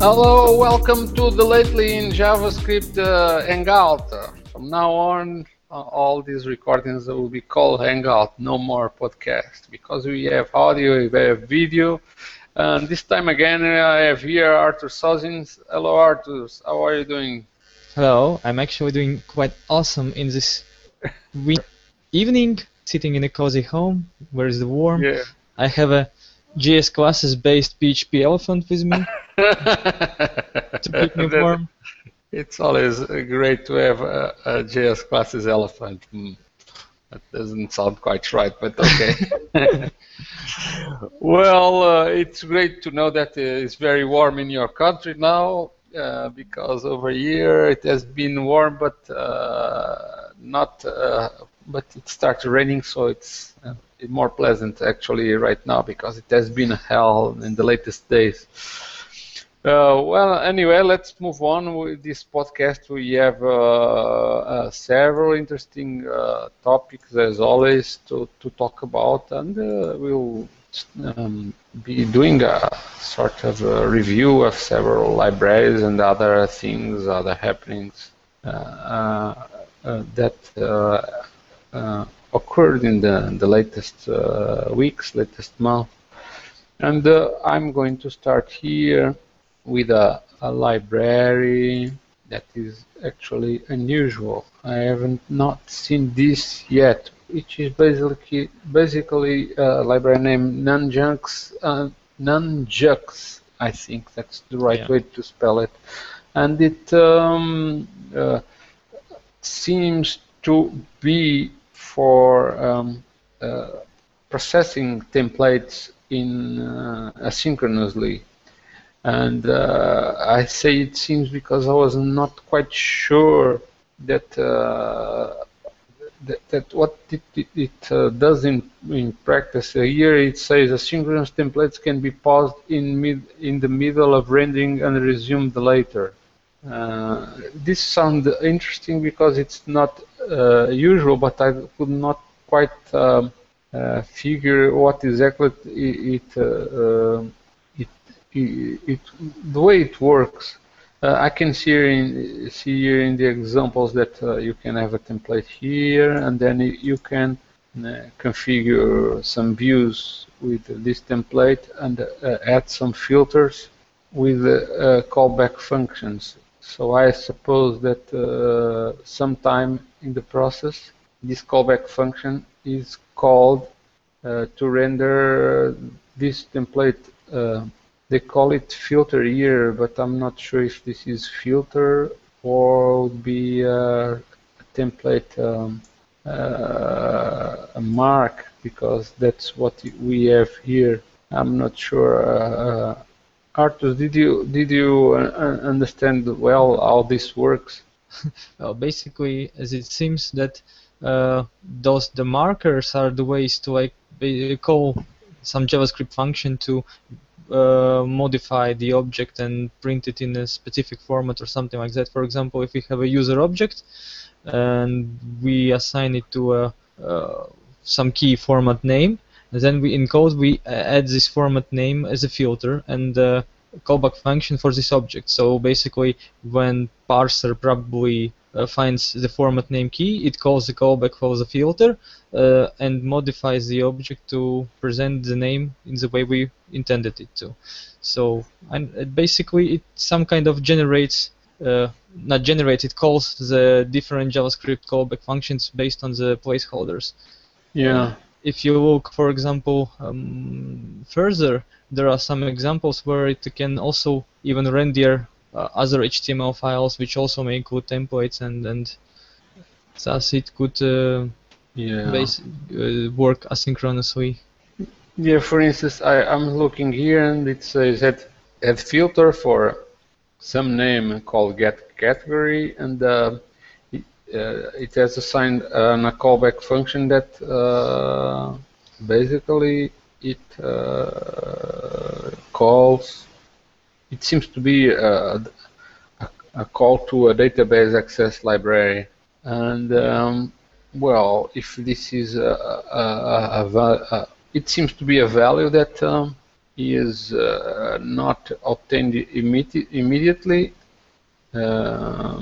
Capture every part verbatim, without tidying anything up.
Hello, welcome to the Lately in JavaScript uh, Hangout. From now on, uh, all these recordings will be called Hangout, no more podcast, because we have audio, we have video. And this time again, I have here Artur Sozins. Hello, Artur. How are you doing? Hello, I'm actually doing quite awesome in this win- evening, sitting in a cozy home where is the warm. Yeah. I have a J S classes based P H P elephant with me to keep me warm. It's always great to have a, a J S classes elephant. Hmm. That doesn't sound quite right, but okay. Well, uh, it's great to know that it's very warm in your country now, uh, because over here it has been warm, but uh, not. Uh, but it started raining, so it's uh, more pleasant actually right now because it has been hell in the latest days. Uh, well, anyway, let's move on with this podcast. We have uh, uh, several interesting uh, topics, as always, to, to talk about, and uh, we'll um, be doing a sort of a review of several libraries and other things, other happenings uh, uh, uh, that uh, uh, occurred in the, the latest uh, weeks, latest month. And uh, I'm going to start here with a, a library that is actually unusual. I haven't not seen this yet, which is basically basically a library named Nunjux, uh, Nunjux. I think that's the right Yeah. way to spell it, and it um, uh, seems to be for um, uh, processing templates in uh, asynchronously. And uh, I say it seems because I was not quite sure that uh, that, that what it, it, it uh, does in in practice. Uh, here it says asynchronous templates can be paused in mid in the middle of rendering and resumed later. Uh, this sounds interesting because it's not uh, usual, but I could not quite um, uh, figure what exactly it it, uh, it, it, it the way it works. Uh, I can see here, in, see here in the examples that uh, you can have a template here, and then you can uh, configure some views with this template and uh, add some filters with uh, callback functions. So I suppose that uh, sometime in the process, this callback function is called uh, to render this template. Uh, they call it filter here, but I'm not sure if this is filter or would be uh, a template um, uh, a mark, because that's what we have here. I'm not sure. Uh, uh, Arthur, did you did you uh, understand well how this works? Well, basically, as it seems that uh, those the markers are the ways to like ba- call some JavaScript function to uh, modify the object and print it in a specific format or something like that. For example, if we have a user object and we assign it to a uh, some key format name, then we in code we add this format name as a filter and uh, callback function for this object. So basically, when parser probably uh, finds the format name key, it calls the callback for the filter uh, and modifies the object to present the name in the way we intended it to. So and it basically it some kind of generates uh, not generate, it calls the different JavaScript callback functions based on the placeholders. Yeah. Uh, if you look, for example, um, further, there are some examples where it can also even render uh, other H T M L files, which also may include templates, and and thus it could uh, Yeah. base, uh, work asynchronously. Yeah. For instance, I I'm looking here and it says that add filter for some name called get category, and uh, it, uh, it has assigned uh, a callback function that uh, basically it uh, calls. It seems to be a, a, a call to a database access library, and um, well, if this is a, a, a, a, a it seems to be a value that um, is uh, not obtained immedi immediately uh,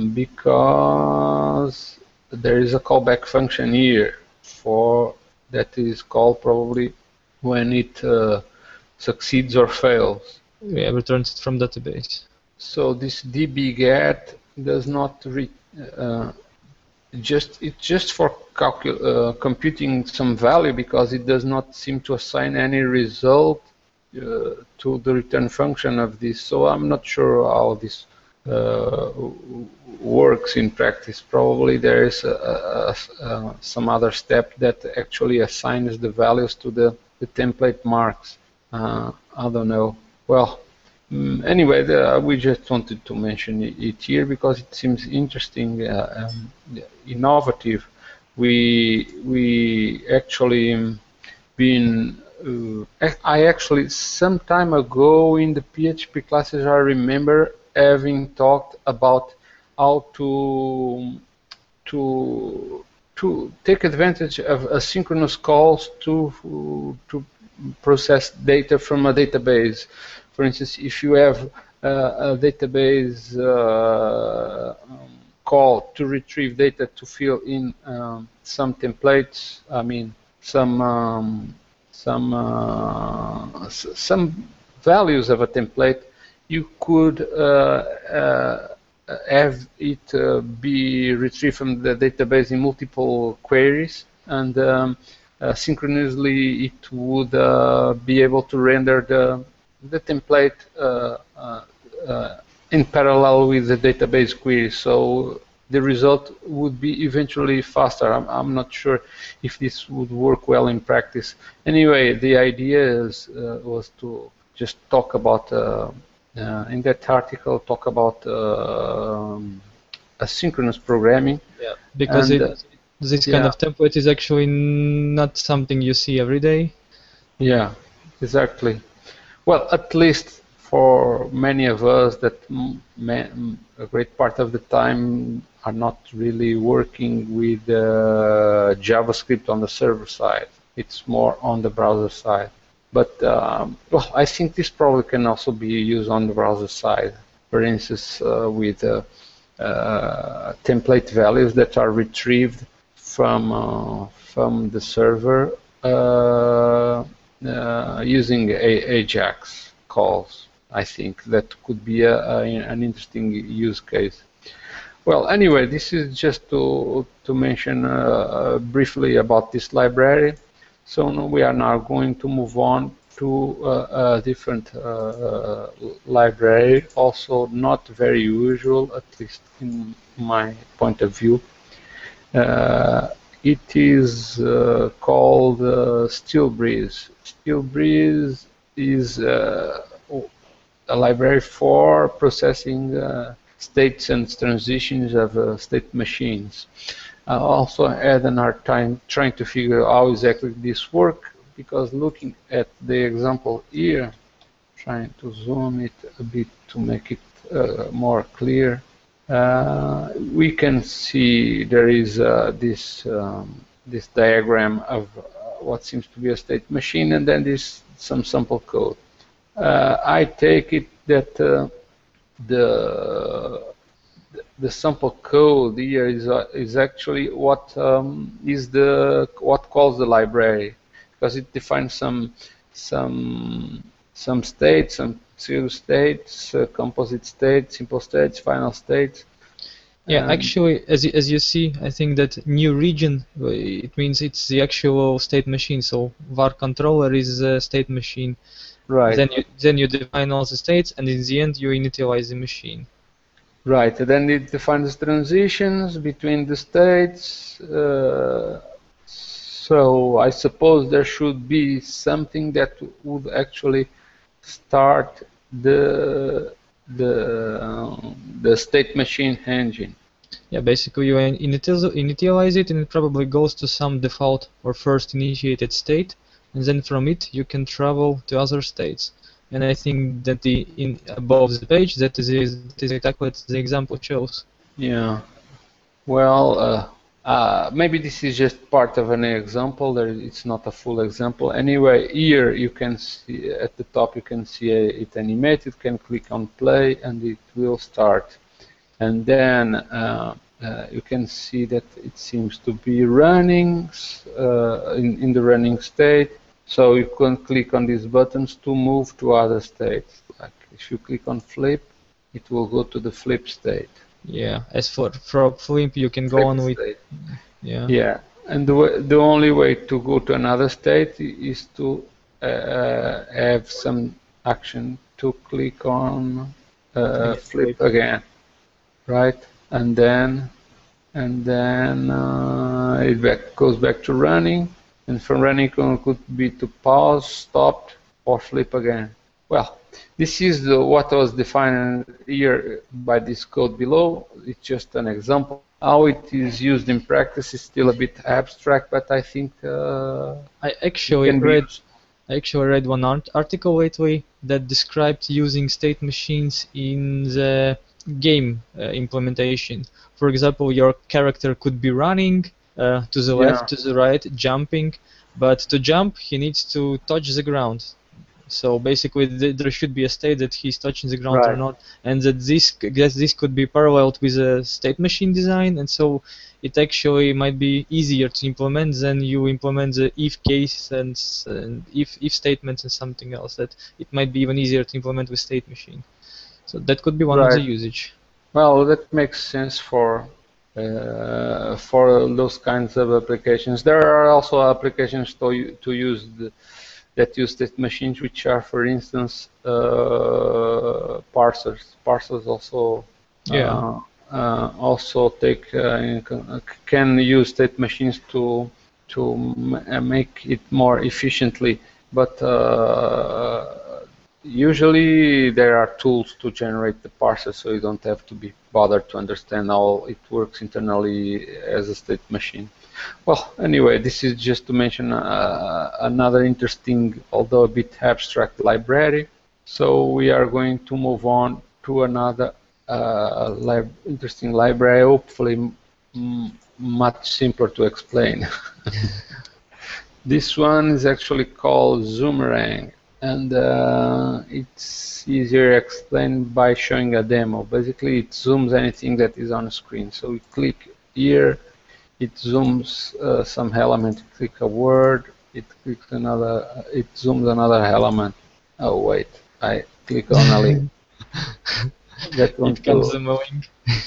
because there is a callback function here for that is called probably when it uh, succeeds or fails. Yeah, returns it from database. So this dbget does not re uh, just it's just for calcul uh, computing some value, because it does not seem to assign any result uh, to the return function of this. So I'm not sure how this uh, works in practice. Probably there is a, a, a, some other step that actually assigns the values to the, the template marks. Uh, I don't know. Well, um, anyway, the, we just wanted to mention it here because it seems interesting, uh, um, innovative. We we actually um, been. Uh, I actually some time ago in the P H P classes I remember having talked about how to to to take advantage of asynchronous calls to to process data from a database. For instance, if you have uh, a database uh, um, call to retrieve data to fill in um, some templates, I mean some um, some uh, some values of a template, you could uh, uh, have it uh, be retrieved from the database in multiple queries, and um, uh, synchronously it would uh, be able to render the the template uh, uh, uh, in parallel with the database query. So the result would be eventually faster. I'm, I'm not sure if this would work well in practice. Anyway, the idea is, uh, was to just talk about, uh, uh, in that article, talk about uh, asynchronous programming. Yeah, because and, it, uh, this yeah. kind of template is actually not something you see every day. Yeah, exactly. Well, at least for many of us that a great part of the time are not really working with uh, JavaScript on the server side. It's more on the browser side. But um, well, I think this probably can also be used on the browser side. For instance, uh, with uh, uh, template values that are retrieved from uh, from the server uh, uh, using a Ajax calls. I think that could be a, a, an interesting use case. Well, anyway, this is just to to mention uh, briefly about this library. So now we are now going to move on to uh, a different uh, library, also not very usual, at least in my point of view. Uh, it is uh, called uh, SteelBreeze. SteelBreeze is uh, a library for processing uh, states and transitions of uh, state machines. I also had an hard time trying to figure out how exactly this works, because looking at the example here, trying to zoom it a bit to make it uh, more clear, uh, we can see there is uh, this um, this diagram of uh, what seems to be a state machine, and then there's some sample code. Uh, I take it that uh, the the sample code here is uh, is actually what um, is the what calls the library, because it defines some some some states, some pseudo states, uh, composite states, simple states, final states. Yeah, um, actually, as you, as you see, I think that new region, it means it's the actual state machine. So var controller is a state machine. Right. Then you then you define all the states, and in the end you initialize the machine. Right. And then it defines transitions between the states. Uh, so I suppose there should be something that would actually start the the um, the state machine engine. Yeah, basically you initialize it, and it probably goes to some default or first initiated state, and then from it you can travel to other states. And I think that the in above the page, that is, that is exactly what the example shows. Yeah. Well, uh, Uh, maybe this is just part of an example. There, it's not a full example. Anyway, here you can see at the top you can see it animated. You can click on play and it will start. And then uh, uh, you can see that it seems to be running uh, in, in the running state. So you can click on these buttons to move to other states. Like if you click on flip, it will go to the flip state. Yeah, as for for flip, you can Flip go on with state. yeah. Yeah, and the way, the only way to go to another state is to uh, have some action to click on uh, flip again, right? And then and then uh, it back, goes back to running, and from running it could be to pause, stop, or flip again. Well, this is the, what was defined here by this code below. It's just an example. How it is used in practice is still a bit abstract, but I think uh, I actually read I actually read one art article lately that described using state machines in the game uh, implementation. For example, your character could be running uh, to the left, yeah. to the right, jumping, but to jump he needs to touch the ground. So basically, th there should be a state that he's touching the ground Right. or not, and that this that this could be paralleled with a state machine design, and so it actually might be easier to implement than you implement the if case and, and if if statements and something else. That it might be even easier to implement with state machine. So that could be one Right. of the usage. Well, that makes sense for uh, for those kinds of applications. There are also applications to to use the, that use state machines, which are, for instance, uh, parsers. Parsers also Yeah. uh, uh, also take uh, can use state machines to to make it more efficiently, but uh, usually there are tools to generate the parser, so you don't have to be bothered to understand how it works internally as a state machine. Well, anyway, this is just to mention uh, another interesting, although a bit abstract library. So we are going to move on to another uh, lib interesting library, hopefully m much simpler to explain. This one is actually called Zoomerang, and uh, it's easier explained by showing a demo. Basically, it zooms anything that is on the screen. So we click here, it zooms uh, some element. You click a word, it clicks another, it zooms another element. Oh wait, I click on a link. That one It comes too. annoying.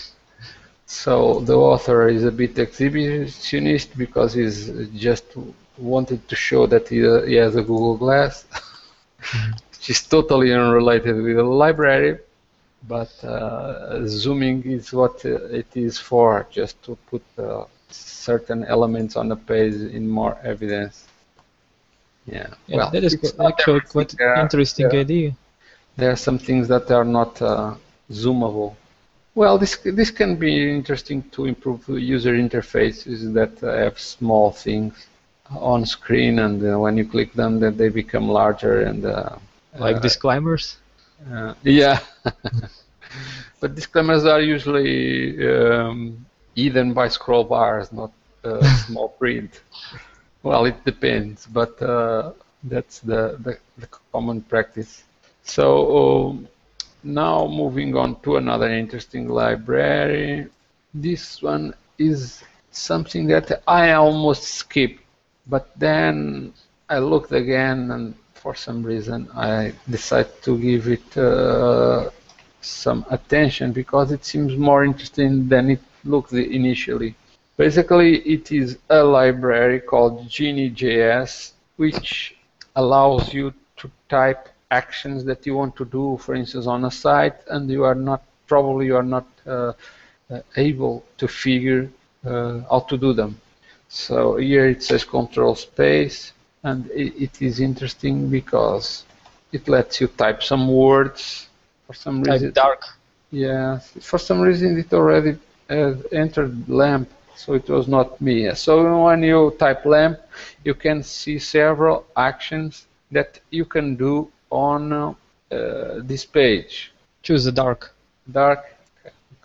So the author is a bit exhibitionist because he's just wanted to show that he, uh, he has a Google Glass, which is totally unrelated with the library, but uh, zooming is what it is for, just to put uh, certain elements on the page in more evidence. Yeah, Yeah, well, that is it's qu actually quite there are, interesting there, idea. there are some things that are not uh, zoomable. Well, this this can be interesting to improve user interfaces that have small things on screen, and uh, when you click them, that they become larger and uh, like uh, disclaimers. Uh, yeah, but disclaimers are usually um, hidden by scroll bars, not uh, small print. Well, it depends, but uh, that's the, the, the common practice. So um, now moving on to another interesting library. This one is something that I almost skipped, but then I looked again, and for some reason I decided to give it uh, some attention because it seems more interesting than it looked initially. Basically, it is a library called Genie.js, which allows you to type actions that you want to do, for instance, on a site, and you are not probably you are not uh, uh, able to figure uh, how to do them. So here it says control space, and it, it is interesting because it lets you type some words. For some reason, Type dark. Yeah, for some reason it already uh, entered lamp, so it was not me. So when you type lamp, you can see several actions that you can do on uh, this page. Choose the dark. Dark.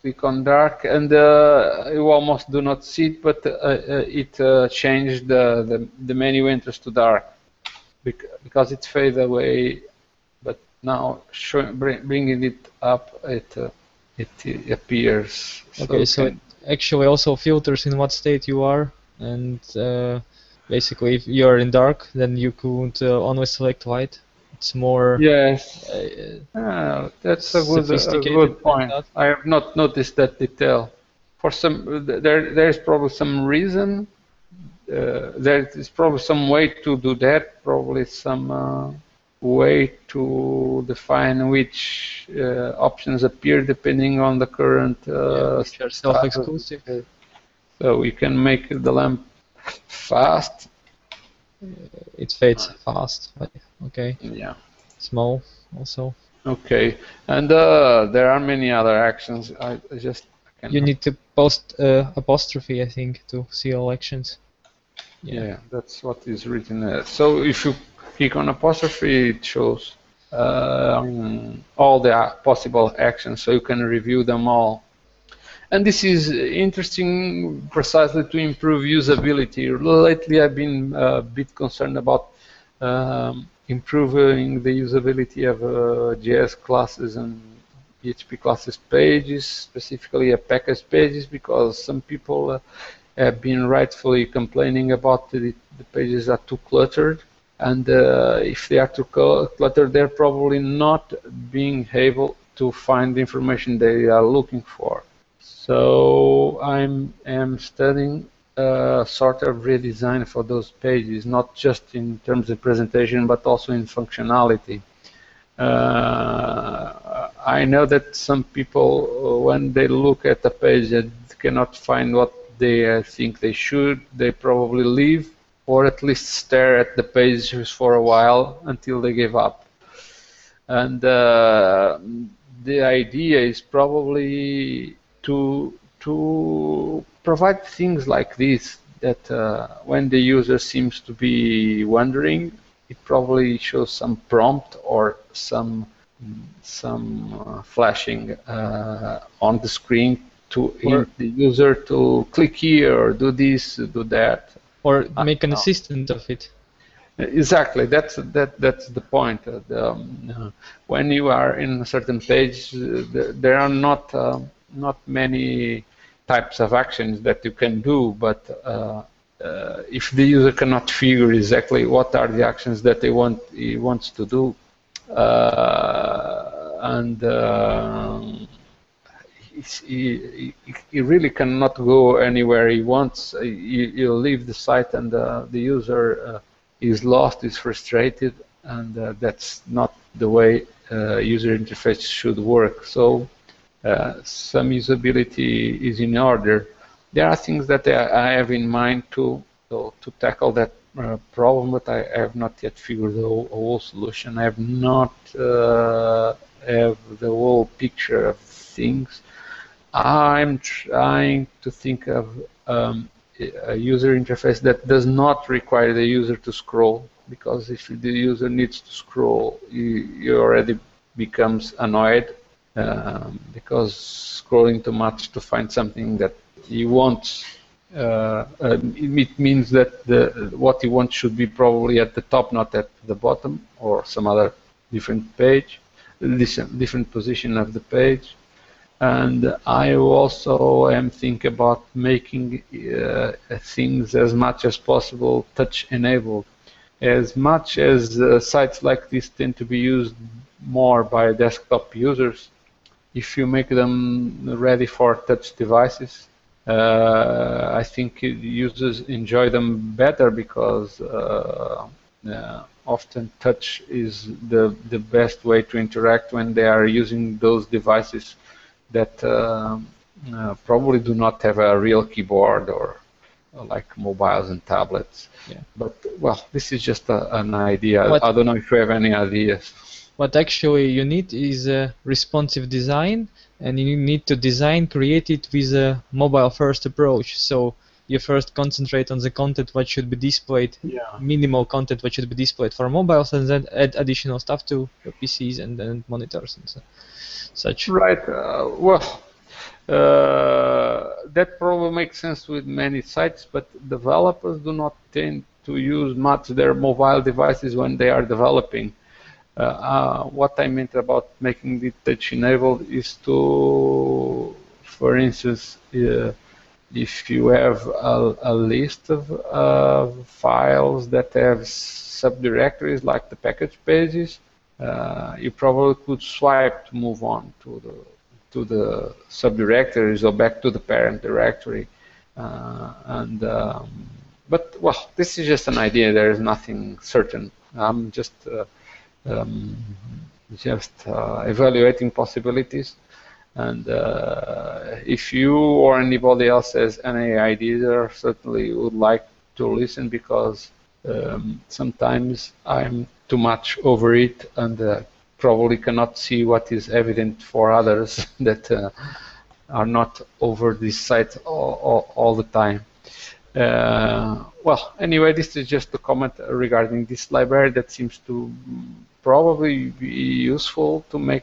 click on dark, and uh, you almost do not see it, but uh, uh, it uh, changed the, the, the menu enters to dark because it fades away. But now show, bring, bringing it up, it uh, it, it appears. Okay, so, so it actually also filters in what state you are, and uh, basically if you are in dark, then you could uh, only select white. It's more. Yes, uh, ah, that's a good, a good point. I have not noticed that detail. For some, there there is probably some reason. Uh, there is probably some way to do that. Probably some uh, way to define which uh, options appear depending on the current. Uh, yeah, self-exclusive. So we can make the lamp fast. It fades fast. Okay. Yeah. Small also. Okay, and uh, there are many other actions. I, I just I you need to post uh, apostrophe, I think, to see all actions. Yeah. yeah, that's what is written there. So if you click on apostrophe, it shows um, all the possible actions, so you can review them all. And this is interesting precisely to improve usability. Lately, I've been a bit concerned about um, improving the usability of uh, J S classes and P H P classes pages, specifically a package pages, because some people uh, have been rightfully complaining about the, the pages are too cluttered. And uh, if they are too cluttered, they're probably not being able to find the information they are looking for. So I'm am studying a sort of redesign for those pages, not just in terms of presentation, but also in functionality. Uh, I know that some people, when they look at a page that cannot find what they uh, think they should, they probably leave, or at least stare at the pages for a while until they give up. And uh, the idea is probably to to provide things like this, that uh, when the user seems to be wondering, it probably shows some prompt or some some uh, flashing uh, on the screen to hint the user to click here or do this, do that, or make an assistant of it. Exactly, that's that that's the point. Uh, the, um, uh, when you are in a certain page, uh, there, there are not uh, not many types of actions that you can do, but uh, uh, if the user cannot figure exactly what are the actions that they want he wants to do, uh, and uh, he, he, he really cannot go anywhere he wants, he, he'll leave the site, and uh, the user uh, is lost, is frustrated, and uh, that's not the way uh, user interface should work. So uh, some usability is in order. There are things that I have in mind to to, to tackle that uh, problem, but I have not yet figured the whole, whole solution. I have not uh, have the whole picture of things. I'm trying to think of um, a user interface that does not require the user to scroll, because if the user needs to scroll, he, he already becomes annoyed um, because scrolling too much to find something that he wants, uh, uh, it means that the what he wants should be probably at the top, not at the bottom, or some other different page, different position of the page. And I also am thinking about making uh, things as much as possible touch enabled. As much as uh, sites like this tend to be used more by desktop users, if you make them ready for touch devices, uh, I think users enjoy them better, because uh, uh, often touch is the, the best way to interact when they are using those devices that uh, uh, probably do not have a real keyboard, or, or like mobiles and tablets. Yeah. But, well, this is just a, an idea. What, I don't know if you have any ideas. What actually you need is a responsive design, and you need to design, create it with a mobile-first approach. So you first concentrate on the content what should be displayed, yeah. minimal content what should be displayed for mobiles, and then add additional stuff to P Cs and, and monitors and so, such. Right. Uh, well, Uh, that probably makes sense with many sites, but developers do not tend to use much their mobile devices when they are developing. Uh, uh, what I meant about making it touch enabled is to, for instance, uh, if you have a, a list of uh, files that have subdirectories like the package pages, uh, you probably could swipe to move on to the to the subdirectories or back to the parent directory. Uh, and um, but well, this is just an idea. There is nothing certain. I'm just uh, um, just uh, evaluating possibilities. And uh, if you or anybody else has any ideas, I certainly would like to listen, because um, sometimes I'm too much over it and uh, probably cannot see what is evident for others that uh, are not over this site all, all, all the time. Uh, well, anyway, this is just a comment regarding this library that seems to probably be useful to make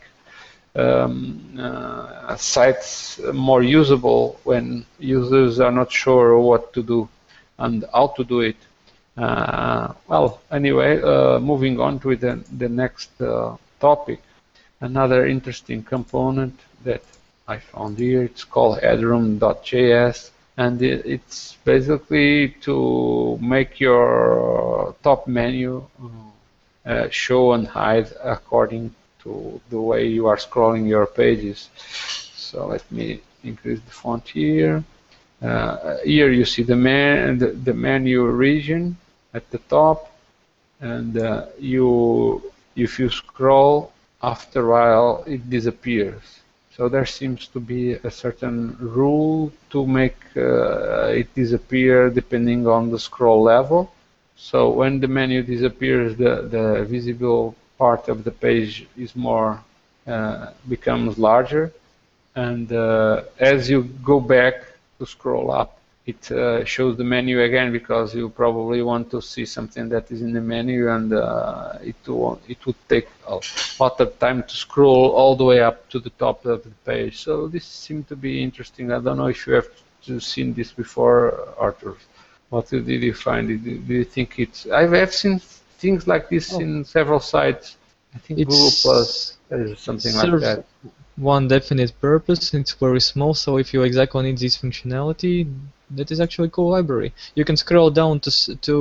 Um, uh, sites more usable when users are not sure what to do and how to do it. Uh, well, anyway, uh, moving on to the, the next uh, topic. Another interesting component that I found here, it's called headroom dot J S, and it, it's basically to make your top menu uh, show and hide according to the way you are scrolling your pages. So let me increase the font here. Uh, here you see the, man, the, the menu region at the top, and uh, you, if you scroll, after a while it disappears. So there seems to be a certain rule to make uh, it disappear depending on the scroll level. So when the menu disappears, the, the visible part of the page is more uh, becomes larger, and uh, as you go back to scroll up, it uh, shows the menu again, because you probably want to see something that is in the menu, and uh, it will, it would take a lot of time to scroll all the way up to the top of the page. So this seemed to be interesting. I don't know if you have seen this before, Arthur. What did you find? Do you think it's? I've seen things like this oh. in several sites. I think it's, Google Plus is something like that. One definite purpose. It's very small, so if you exactly need this functionality, that is actually a cool library. You can scroll down to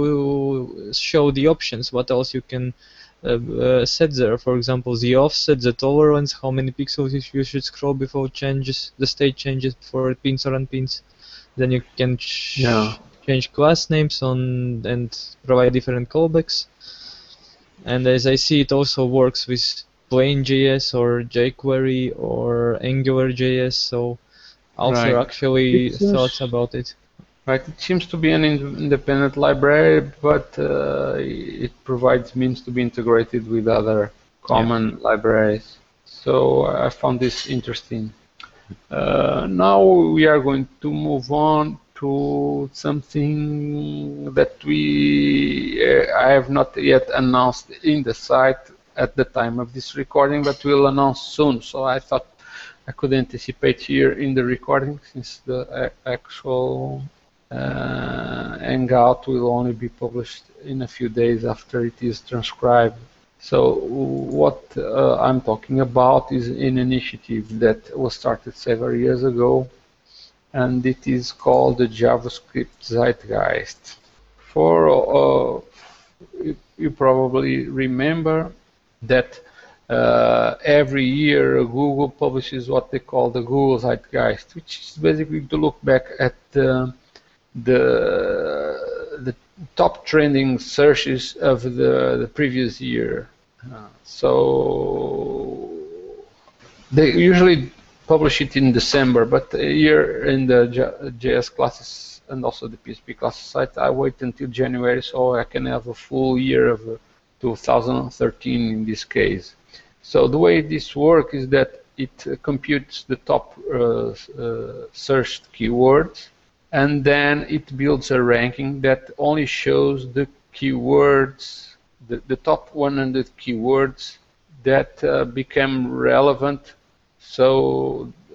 to show the options. What else you can uh, uh, set there? For example, the offset, the tolerance, how many pixels you should scroll before changes, the state changes before it pins or unpins. Then you can ch yeah. change class names on and provide different callbacks. And as I see, it also works with plain J S or jQuery or Angular J S, so Altair right. actually it's thought about it. Right, it seems to be an independent library, but uh, it provides means to be integrated with other common yeah. libraries. So I found this interesting. Uh, now we are going to move on to something that we uh, I have not yet announced in the site at the time of this recording, but we'll announce soon. So I thought I could anticipate here in the recording, since the actual uh, Hangout will only be published in a few days after it is transcribed. So what uh, I'm talking about is an initiative that was started several years ago, and it is called the JavaScript Zeitgeist. For uh, you, you probably remember that uh, every year Google publishes what they call the Google Zeitgeist, which is basically to look back at the the, the top trending searches of the, the previous year. Uh, so they usually publish it in December, but here in the J S classes and also the P H P classes site, I wait until January so I can have a full year of uh, two thousand thirteen in this case. So the way this works is that it uh, computes the top uh, uh, searched keywords, and then it builds a ranking that only shows the keywords, the, the top one hundred keywords that uh, become relevant. So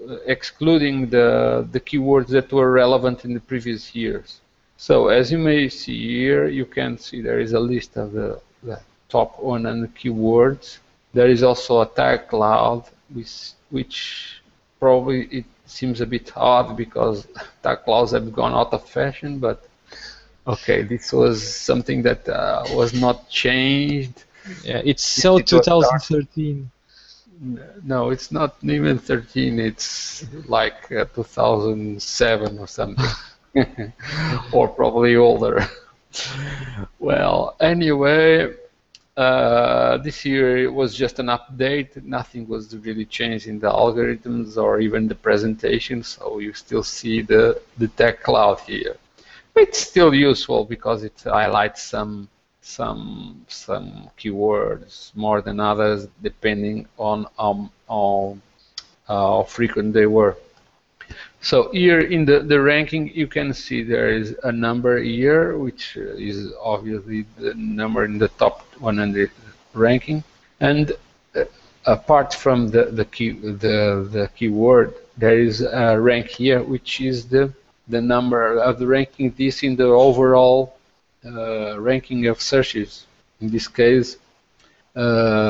excluding the, the keywords that were relevant in the previous years. So as you may see here, you can see there is a list of the, the top one hundred keywords. There is also a tag cloud, which, which probably it seems a bit odd because tag clouds have gone out of fashion, but okay, this was something that uh, was not changed. Yeah, it's so It was twenty thirteen. No, it's not even thirteen, it's like uh, two thousand seven or something, or probably older. Well, anyway, uh, this year it was just an update. Nothing was really changed in the algorithms or even the presentation, so you still see the, the tag cloud here. It's still useful because it highlights some some some keywords more than others depending on um, how, how frequent they were. So here in the, the ranking you can see there is a number here, which is obviously the number in the top one hundred ranking, and uh, apart from the the key the the keyword, there is a rank here which is the the number of the ranking this in the overall uh, ranking of searches. In this case, uh,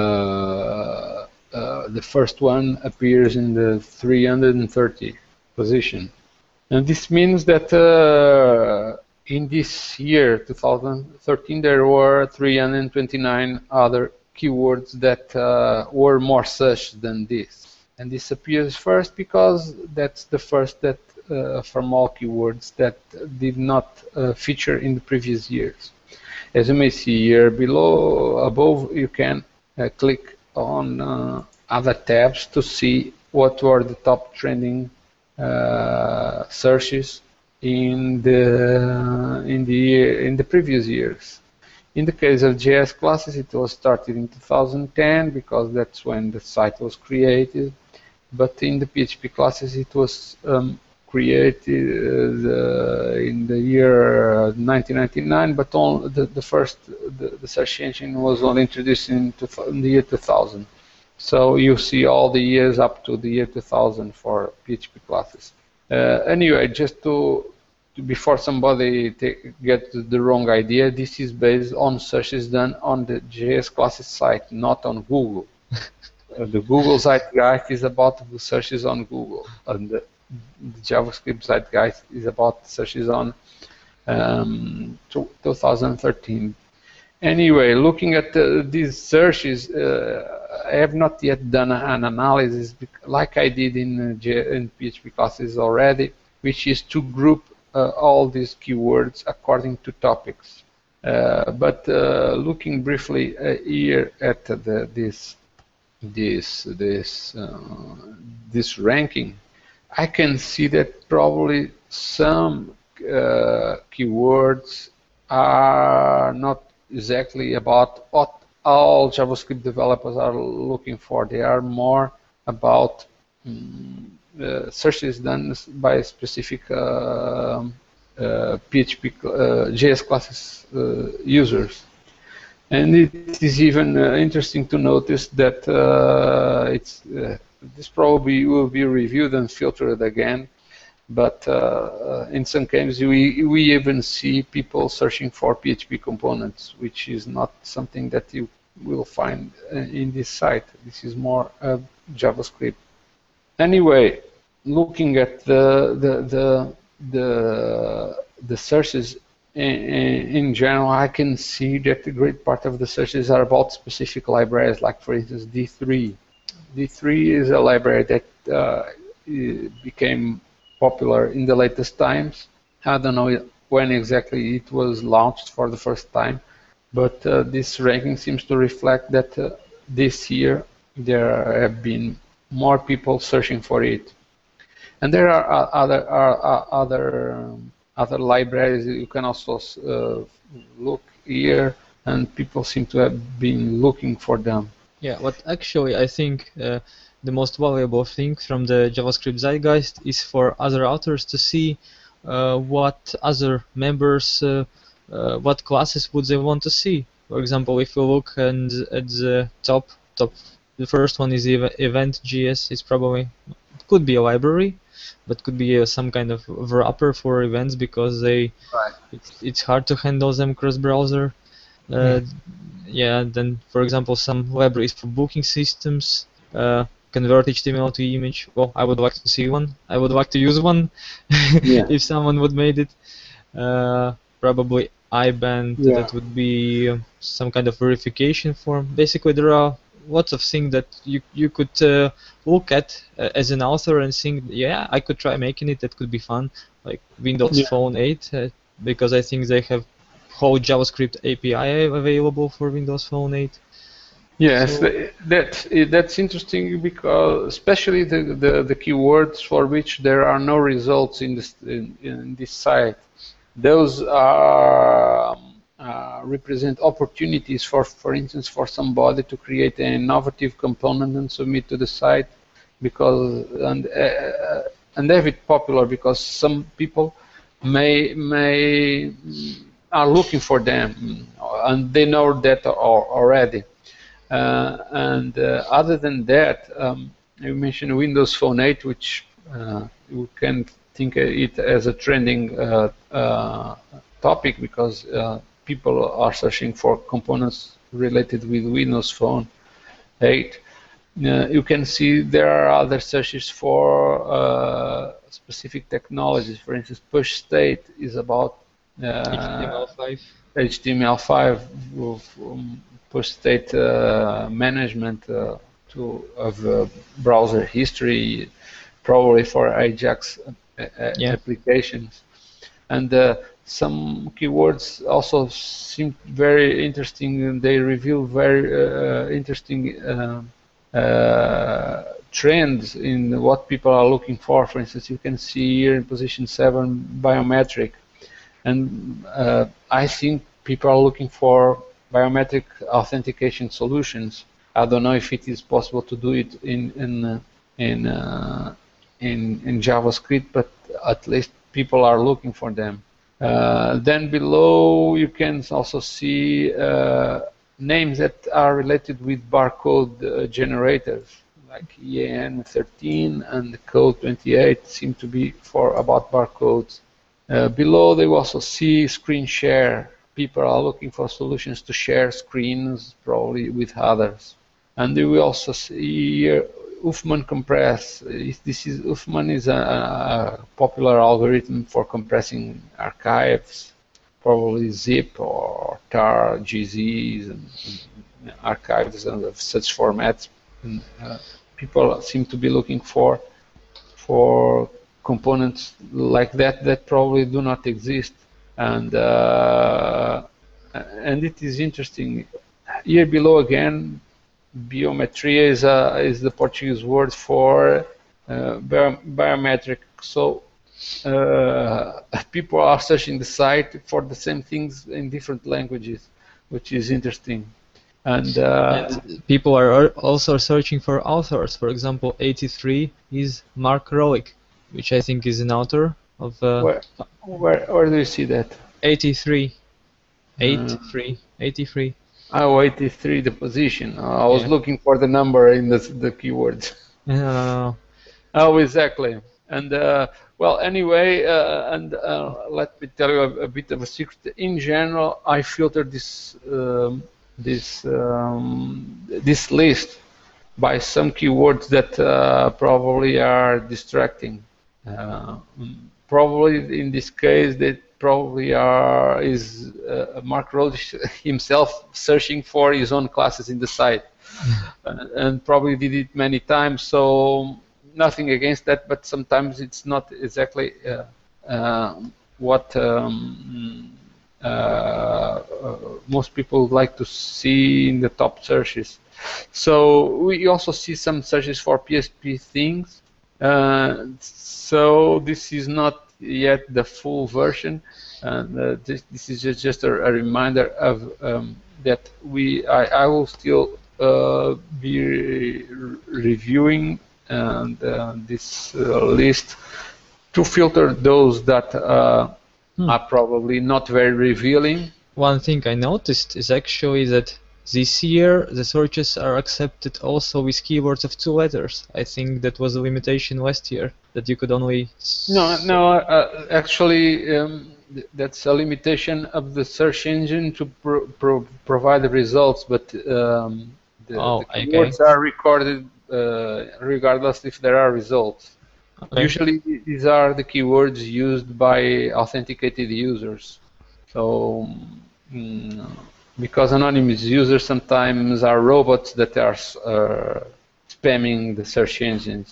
uh, the first one appears in the three hundred thirty position, and this means that uh, in this year two thousand thirteen there were three hundred twenty-nine other keywords that uh, were more searched than this, and this appears first because that's the first that Uh, from all keywords that did not uh, feature in the previous years. As you may see here below, above, you can uh, click on uh, other tabs to see what were the top trending uh, searches in the in the in the previous years. In the case of J S classes, it was started in two thousand ten because that's when the site was created. But in the P H P classes, it was um, created uh, in the year nineteen ninety-nine, but on the, the first the, the search engine was only introduced in, in the year two thousand. So you see all the years up to the year two thousand for P H P classes. Uh, anyway, just to, to before somebody take, get the wrong idea, this is based on searches done on the J S classes site, not on Google. uh, the Google Zeitgeist is about the searches on Google, and the, the JavaScript Zeitgeist is about searches on um, two thousand thirteen. Anyway, looking at uh, these searches, uh, I have not yet done an analysis like I did in, uh, J in P H P classes already, which is to group uh, all these keywords according to topics. Uh, but uh, looking briefly uh, here at the, this this this uh, this ranking, I can see that probably some uh, keywords are not exactly about what all JavaScript developers are looking for. They are more about um, uh, searches done by specific uh, uh, P H P uh, J S classes uh, users. And it is even uh, interesting to notice that uh, it's uh, this probably will be reviewed and filtered again. But uh, in some cases, we, we even see people searching for P H P components, which is not something that you will find in this site. This is more uh, JavaScript. Anyway, looking at the the the the, the searches in, in general, I can see that a great part of the searches are about specific libraries, like for instance D three. D three is a library that uh, became popular in the latest times. I don't know when exactly it was launched for the first time, but uh, this ranking seems to reflect that uh, this year there have been more people searching for it. And there are uh, other are, uh, other um, other libraries you can also uh, look here, and people seem to have been looking for them. Yeah, what actually I think uh, the most valuable thing from the JavaScript Zeitgeist is for other authors to see uh, what other members, uh, uh, what classes would they want to see. For example, if you look and at the top, top, the first one is Event.js. It's probably could be a library, but could be uh, some kind of wrapper for events because they Right. it's, it's hard to handle them cross-browser. Uh, yeah, then for example some libraries for booking systems, uh, convert H T M L to image. Well, I would like to see one. I would like to use one Yeah. if someone would made it. Uh, probably IBand, Yeah. that would be um, some kind of verification form. Basically, there are lots of things that you you could uh, look at uh, as an author and think, yeah, I could try making it. That could be fun, like Windows Yeah. Phone eight, uh, because I think they have whole JavaScript A P I available for Windows Phone eight. Yes, So- th- that that's interesting because especially the, the, the keywords for which there are no results in this in, in this site, those are um, uh, represent opportunities for, for instance, for somebody to create an innovative component and submit to the site, because and uh, and have it popular because some people may may are looking for them and they know that al- already. Uh, and uh, other than that, um, you mentioned Windows Phone eight, which uh, you can think it as a trending uh, uh, topic because uh, people are searching for components related with Windows Phone eight. Uh, you can see there are other searches for uh, specific technologies. For instance, push state is about uh, H T M L five. H T M L five um, push state uh, management uh, to of uh, browser history, probably for Ajax uh, Yeah. applications, and uh, some keywords also seem very interesting. And they reveal very uh, interesting uh, uh, trends in what people are looking for. For instance, you can see here in position seven biometric. And uh, I think people are looking for biometric authentication solutions. I don't know if it is possible to do it in in uh, in, uh, in in JavaScript, but at least people are looking for them. Uh, then below you can also see uh, names that are related with barcode uh, generators, like E A N thirteen and code twenty-eight seem to be for about barcodes. Uh, below, they also see screen share. People are looking for solutions to share screens, probably with others. And we also see here Huffman Compress. This is Huffman is a, a popular algorithm for compressing archives, probably zip or tar, G Zs, and, and archives of such formats. And, uh, people seem to be looking for for components like that that probably do not exist, and uh, and it is interesting. Here below again, biometria is a, is the Portuguese word for uh, bio, biometric. So uh, people are searching the site for the same things in different languages, which is interesting. And, uh, and people are also searching for authors. For example, eighty-three is Mark Rolik, which I think is an author of uh, where, where where do you see that? eighty-three. eighty-three. eighty-three. Oh, eighty-three, the position. Uh, I was Yeah. looking for the number in the the keywords. No, no, no. Oh, exactly. And uh, well, anyway, uh, and uh, let me tell you a, a bit of a secret. In general, I filtered this um, this um, this list by some keywords that uh, probably are distracting. Uh, probably in this case, that probably are is uh, Mark Rolich himself searching for his own classes in the site, uh, and probably did it many times. So nothing against that, but sometimes it's not exactly uh, uh, what um, uh, uh, most people like to see in the top searches. So we also see some searches for P S P things. Uh, so this is not yet the full version, and uh, this, this is just, just a, a reminder of um, that we I, I will still uh, be re reviewing and uh, this uh, list to filter those that uh, Hmm. are probably not very revealing. One thing I noticed is actually that this year the searches are accepted also with keywords of two letters. I think that was a limitation last year, that you could only... No, no, uh, actually um, th that's a limitation of the search engine to pro pro provide the results, but um, the, oh, the keywords okay. are recorded uh, regardless if there are results. Okay. Usually these are the keywords used by authenticated users. So, mm, because anonymous users sometimes are robots that are uh, spamming the search engines.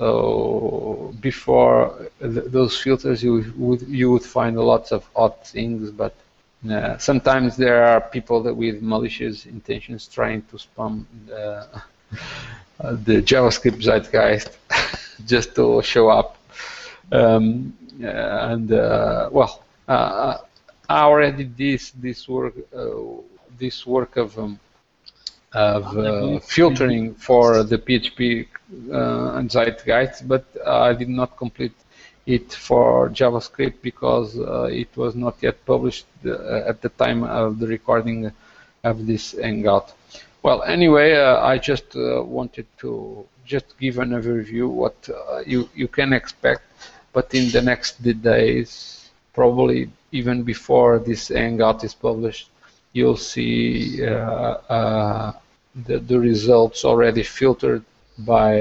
So before th those filters, you would you would find lots of odd things, but uh, sometimes there are people that with malicious intentions trying to spam the, uh, the JavaScript zeitgeist just to show up. Um, and uh, well, uh, I already did this this work uh, this work of um, of uh, filtering for the P H P uh, and zeitgeist, but I did not complete it for JavaScript because uh, it was not yet published uh, at the time of the recording of this Hangout. Well, anyway, uh, I just uh, wanted to just give an overview what uh, you you can expect, but in the next days, probably even before this Hangout is published, you'll see uh, uh, the, the results already filtered by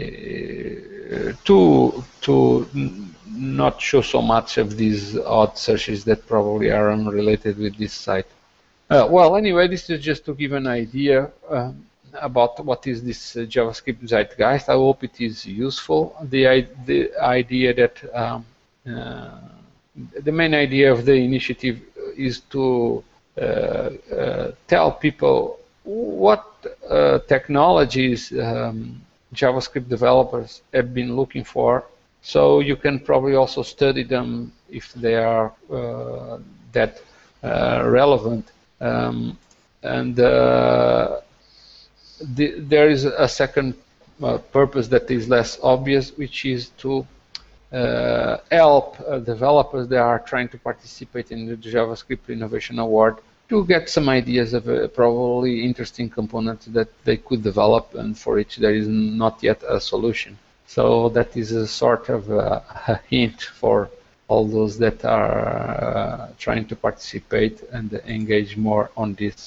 uh, to to not show so much of these odd searches that probably are unrelated with this site. Uh, well, anyway, this is just to give an idea uh, about what is this uh, JavaScript zeitgeist. I hope it is useful. The, the idea that um, uh, the main idea of the initiative is to uh, uh, tell people what uh, technologies um, JavaScript developers have been looking for, so you can probably also study them if they are uh, that uh, relevant. Um, and uh, the, there is a second uh, purpose that is less obvious, which is to uh, help uh, developers that are trying to participate in the JavaScript Innovation Award to get some ideas of a probably interesting components that they could develop and for which there is not yet a solution. So that is a sort of a, a hint for all those that are uh, trying to participate and engage more on this.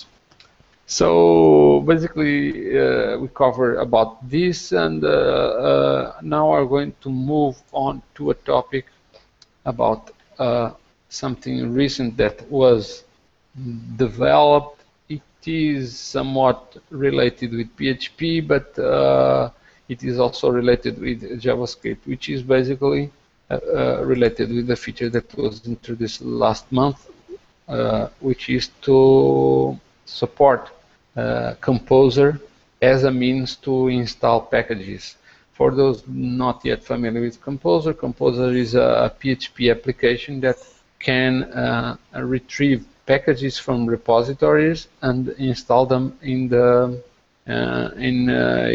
So basically uh, we covered about this, and uh, uh, now we're going to move on to a topic about uh, something recent that was developed. It is somewhat related with P H P, but uh, it is also related with JavaScript, which is basically uh, uh, related with the feature that was introduced last month, uh, which is to support uh, Composer as a means to install packages. For those not yet familiar with Composer, Composer is a P H P application that can uh, retrieve packages from repositories and install them in the uh, in uh,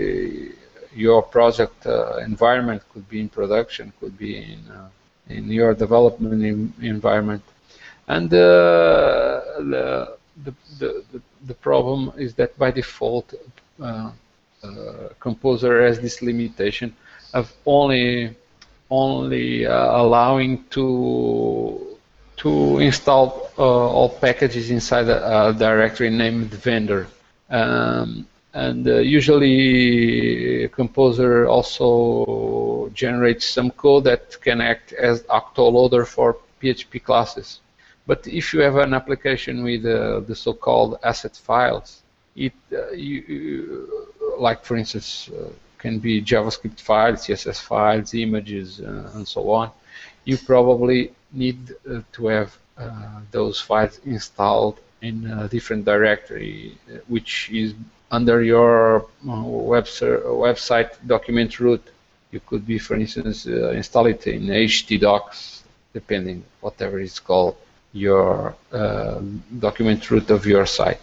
your project uh, environment. Could be in production, could be in uh, in your development in, environment. And uh, the, the the the problem is that by default, uh, uh, Composer has this limitation of only only uh, allowing to to install uh, all packages inside a, a directory named vendor. Um, and uh, usually Composer also generates some code that can act as octoloader for P H P classes. But if you have an application with uh, the so-called asset files, it uh, you, you, like for instance uh, can be JavaScript files, C S S files, images, uh, and so on, you probably need uh, to have uh, those files installed in a different directory, uh, which is under your uh, web website document root. You could be, for instance, uh, install it in htdocs, depending whatever it's called, your uh, document root of your site.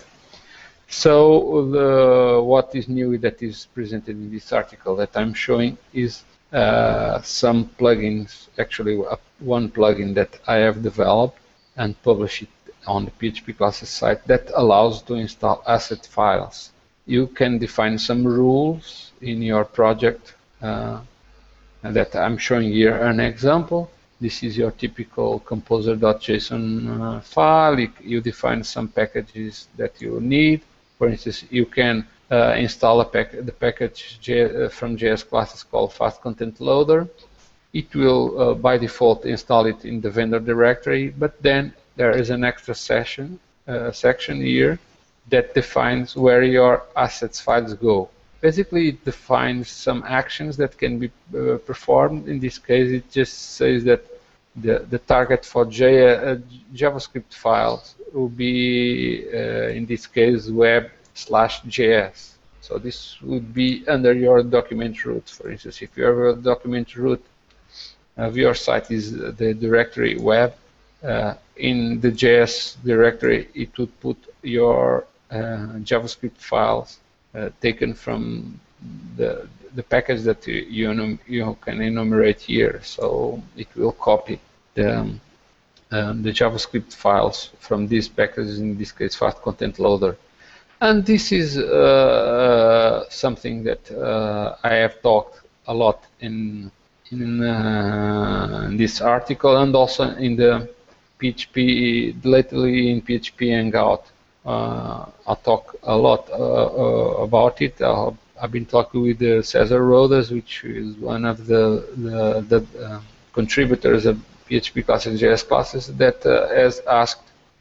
So the, what is new that is presented in this article that I'm showing is uh, some plugins, actually uh, one plugin that I have developed and published it on the P H P classes site that allows to install asset files. You can define some rules in your project uh, that I'm showing here an example. This is your typical composer.json uh, file. You, you define some packages that you need. For instance, you can uh, install a pack the package J from J S classes called Fast Content Loader. It will, uh, by default, install it in the vendor directory, but then there is an extra session, uh, section here that defines where your assets files go. Basically, it defines some actions that can be uh, performed. In this case, it just says that the, the target for J, uh, JavaScript files will be, uh, in this case, web slash JS. So this would be under your document root. For instance, if you have a document root of your site is the directory web, uh, in the J S directory, it would put your uh, JavaScript files Uh, taken from the the package that you you, you can enumerate here. So it will copy the um, um, the JavaScript files from these packages, in this case Fast Content Loader. And this is uh, something that uh, I have talked a lot in in, uh, in this article, and also in the P H P, lately in P H P Hangout. Uh, I'll talk a lot uh, uh, about it. I'll, I've been talking with uh, Cesar Rodas, which is one of the, the, the uh, contributors of P H P classes, J S classes, that uh, has asked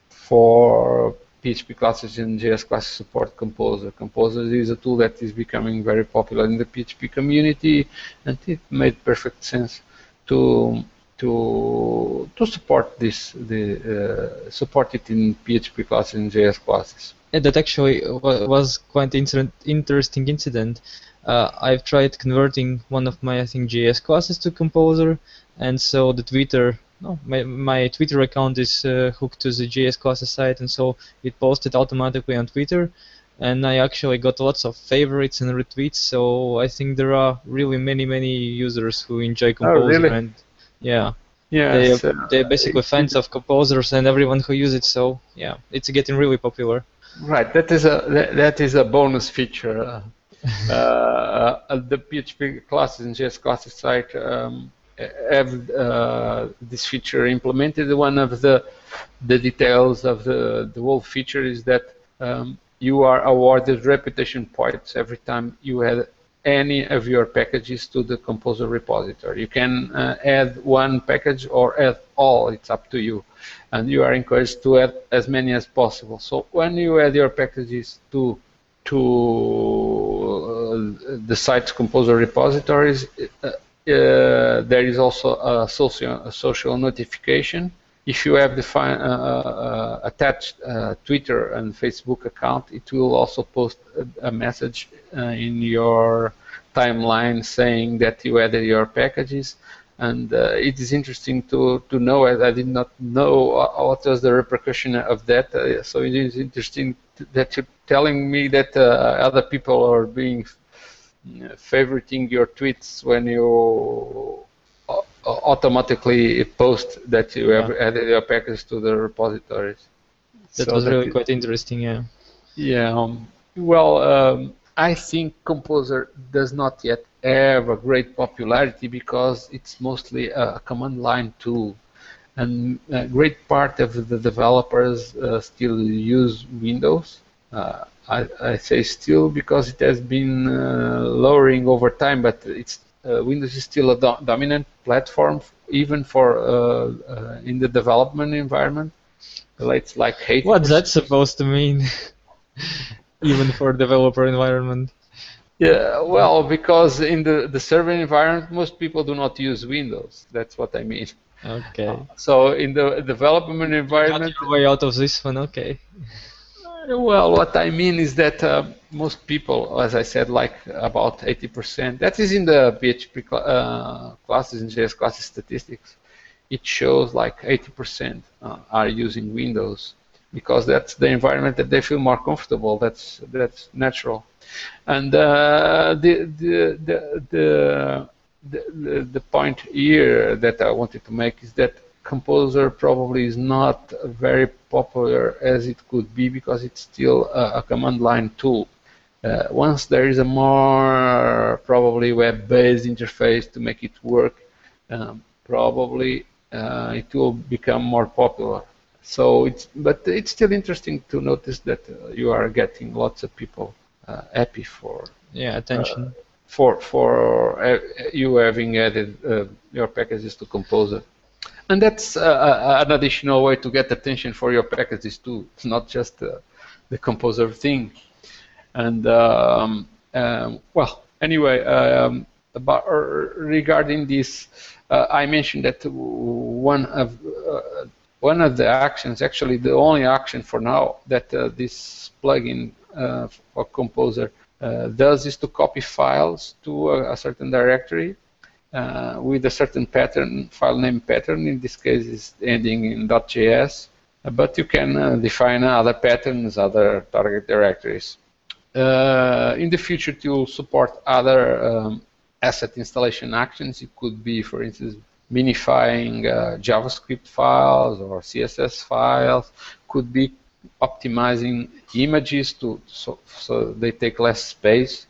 for P H P classes and J S classes support Composer. Composer is a tool that is becoming very popular in the P H P community, and it made perfect sense to to to support this, the uh, support it in P H P classes and J S classes. Yeah, that actually was quite inter interesting incident. Uh, I've tried converting one of my, I think, J S classes to Composer, and so the Twitter, no, my, my Twitter account is uh, hooked to the J S classes site, and so it posted automatically on Twitter, and I actually got lots of favorites and retweets. So I think there are really many, many users who enjoy Composer. Oh, really? And yeah, yes, they, uh, they're basically fans of Composers and everyone who uses it. So yeah, it's getting really popular. Right, that is a that, that is a bonus feature. Uh, uh, the P H P classes and J S classes site um, have uh, this feature implemented. One of the the details of the the whole feature is that um, you are awarded reputation points every time you add any of your packages to the Composer repository. You can uh, add one package or add all, it's up to you. And you are encouraged to add as many as possible. So when you add your packages to to uh, the site's Composer repositories, uh, uh, there is also a social, a social notification. If you have defined, uh, uh, attached uh, Twitter and Facebook account, it will also post a, a message uh, in your timeline saying that you added your packages. And uh, it is interesting to, to know, as I did not know what was the repercussion of that. Uh, so it is interesting that you're telling me that uh, other people are being favoriting your tweets when you automatically post that you have yeah. added your package to the repositories. That so was that really quite interesting, yeah. Yeah. Um, well, um, I think Composer does not yet have a great popularity because it's mostly a command line tool, and a great part of the developers uh, still use Windows. Uh, I, I say still because it has been uh, lowering over time, but it's Uh, Windows is still a do dominant platform, even for uh, uh, in the development environment. It's like eighty percent. What's that supposed to mean? Even for developer environment? Yeah, well, because in the the server environment, most people do not use Windows. That's what I mean. Okay. Uh, so in the development environment, you got your way out of this one, okay. Well, what I mean is that uh, most people, as I said, like about eighty percent, that is in the P H P cl uh, classes and J S classes statistics, it shows like eighty percent uh, are using Windows because that's the environment that they feel more comfortable. That's that's natural. And uh, the, the, the, the, the, the point here that I wanted to make is that Composer probably is not very popular as it could be because it's still a, a command line tool. Uh, once there is a more probably web-based interface to make it work, um, probably uh, it will become more popular. So it's, but it's still interesting to notice that uh, you are getting lots of people uh, happy for yeah attention uh, for for uh, you having added uh, your packages to Composer, and that's uh, an additional way to get attention for your packages too. It's not just uh, the Composer thing. And um, um, well, anyway, um, about uh, regarding this, uh, I mentioned that one of uh, one of the actions, actually the only action for now that uh, this plugin uh, for Composer uh, does is to copy files to a, a certain directory uh, with a certain pattern, file name pattern. In this case, is ending in .js, but you can uh, define other patterns, other target directories. Uh, in the future, it will support other um, asset installation actions. It could be, for instance, minifying uh, JavaScript files or C S S files. Could be optimizing images to so, so they take less space.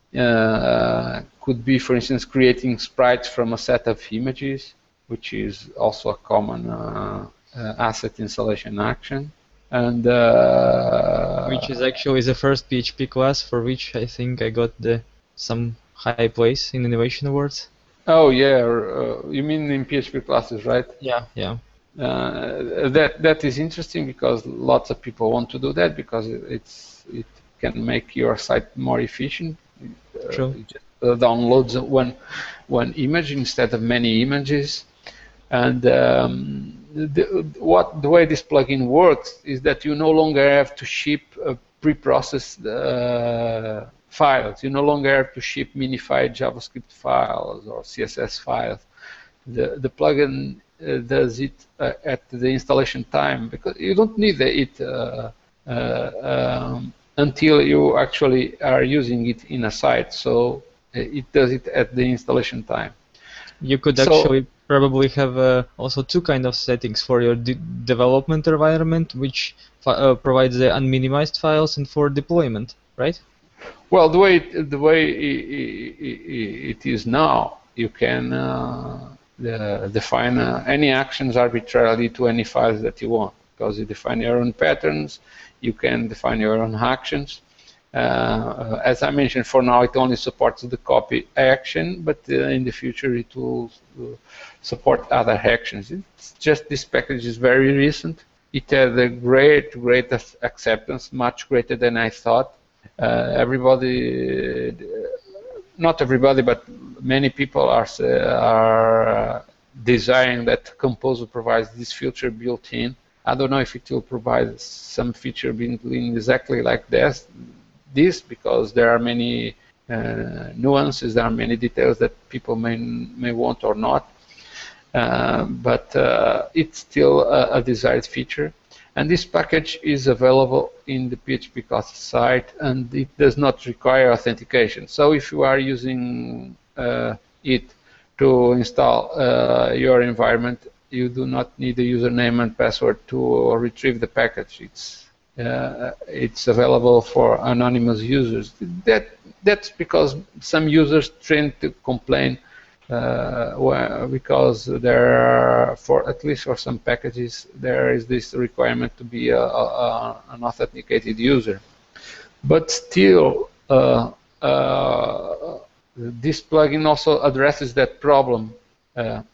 Uh, could be, for instance, creating sprites from a set of images, which is also a common uh, uh, asset installation action. And uh, which is actually the first P H P class for which I think I got the some high place in Innovation Awards. Oh yeah, uh, you mean in P H P classes, right? Yeah, yeah. Uh, that that is interesting because lots of people want to do that because it's it can make your site more efficient. True. Uh, it just uh, downloads one one image instead of many images, and um, The, what the way this plugin works is that you no longer have to ship uh, pre-processed uh, files. You no longer have to ship minified JavaScript files or C S S files. The the plugin uh, does it uh, at the installation time because you don't need it uh, uh, um, until you actually are using it in a site. So uh, it does it at the installation time. You could so, actually probably have uh, also two kind of settings for your de development environment, which uh, provides the unminimized files, and for deployment, right? Well, the way it, the way it is now, you can uh, the, define uh, any actions arbitrarily to any files that you want, because you define your own patterns, you can define your own actions. Uh, as I mentioned, for now it only supports the copy action, but uh, in the future it will uh, support other actions. It's just this package is very recent. It has a great, great acceptance, much greater than I thought. Uh, everybody, not everybody, but many people are are desiring that Composer provides this feature built in. I don't know if it will provide some feature built in exactly like this. This because there are many uh, nuances, there are many details that people may may want or not, uh, but uh, it's still a, a desired feature. And this package is available in the P H P class site, and it does not require authentication. So if you are using uh, it to install uh, your environment, you do not need a username and password to retrieve the package. It's Uh, it's available for anonymous users. That that's because some users tend to complain uh, well, because there are, for at least for some packages, there is this requirement to be a, a, an authenticated user. But still, uh, uh, this plugin also addresses that problem. Uh,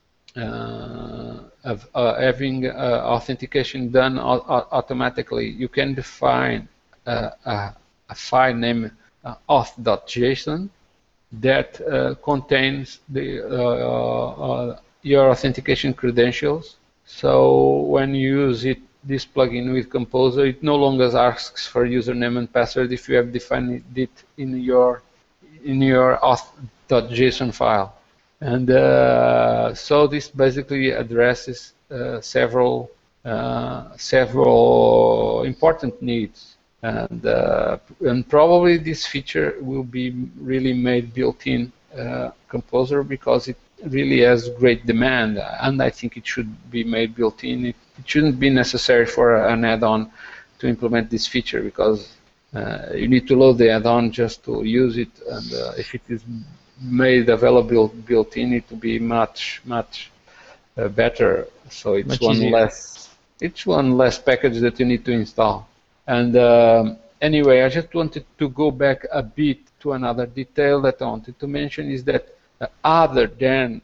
Uh, of uh, having uh, authentication done automatically. You can define uh, a, a file named uh, auth.json that uh, contains the uh, uh, your authentication credentials. So when you use it, this plugin with Composer, it no longer asks for username and password if you have defined it in your in your auth.json file. And uh, so this basically addresses uh, several uh, several important needs, and uh, and probably this feature will be really made built-in uh, Composer because it really has great demand, and I think it should be made built-in. It, it shouldn't be necessary for an add-on to implement this feature, because uh, you need to load the add-on just to use it, and uh, if it is made available built-in, it will be much, much uh, better. So it's Much one easier. less, it's one less package that you need to install. And um, anyway, I just wanted to go back a bit to another detail that I wanted to mention, is that uh, other than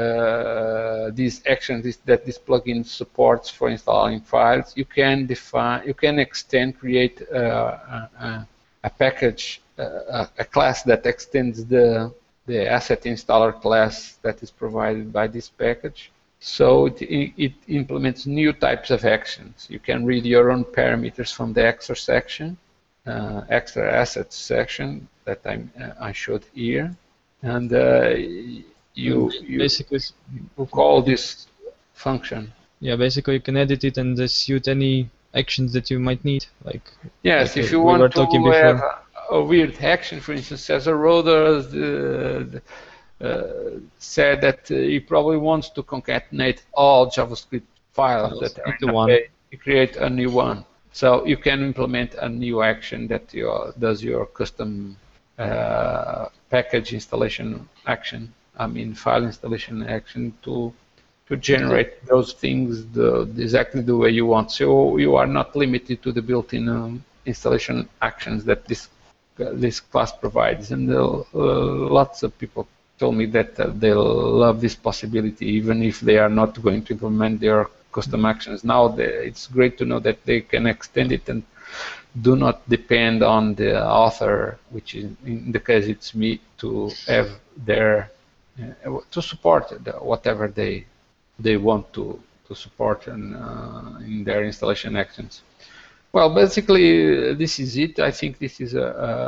uh, these actions this, that this plugin supports for installing files, you can define, you can extend, create uh, a, a package, uh, a class that extends the the asset installer class that is provided by this package. So it, it implements new types of actions. You can read your own parameters from the extra section, uh, extra assets section that I, uh, I showed here, and uh, you, you basically you call this function. Yeah, basically you can edit it and uh, suit any actions that you might need. Like yes, like if you we want to before. have a, a weird action, for instance, as a rotor, the, Uh, said that uh, he probably wants to concatenate all JavaScript files Files that are into in a one. page. You create a new one. So you can implement a new action that your, does your custom uh, package installation action, I mean file installation action, to to generate those things the, exactly the way you want. So you are not limited to the built-in um, installation actions that this uh, this class provides. And uh, lots of people told me that uh, they love this possibility, even if they are not going to implement their custom actions. Now they, it's great to know that they can extend it and do not depend on the author, which is, in the case it's me, to have their uh, to support the, whatever they they want to to support in, uh, in their installation actions. Well, basically, uh, this is it. I think this is a,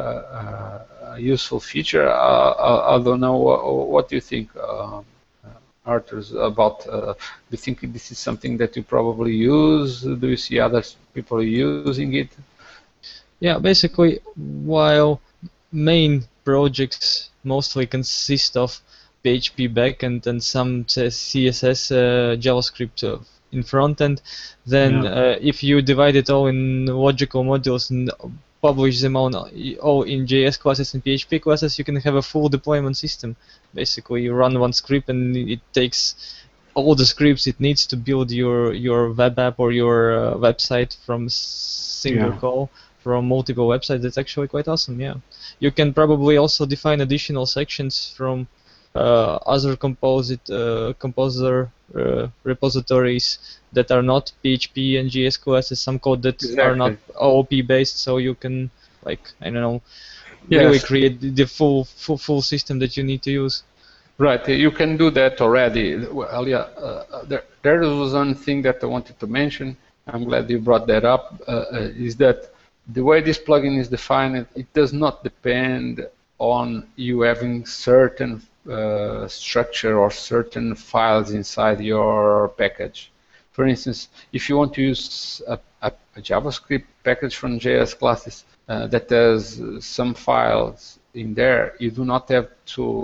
a, a useful feature. Uh, I, I don't know what, what do you think, uh, Arthur, about. Uh, do you think this is something that you probably use? Do you see other people using it? Yeah, basically, while main projects mostly consist of P H P backend and some C S S uh, JavaScript uh, in front end, then Yeah. uh, if you divide it all in logical modules and publish them on all in J S classes and P H P classes, you can have a full deployment system. Basically, you run one script and it takes all the scripts it needs to build your your web app or your uh, website from single Yeah. call from multiple websites. That's actually quite awesome. Yeah, you can probably also define additional sections from uh, other composite uh, composer uh, repositories that are not P H P and J S classes, some code that Exactly. are not O O P based, so you can, like, I don't know, really Yes. create the full, full full system that you need to use. Right, you can do that already. Well, yeah, uh, there, there was one thing that I wanted to mention. I'm glad you brought that up, uh, uh, is that the way this plugin is defined, it does not depend on you having certain uh, structure or certain files inside your package. For instance, if you want to use a, a, a JavaScript package from J S classes uh, that has some files in there, you do not have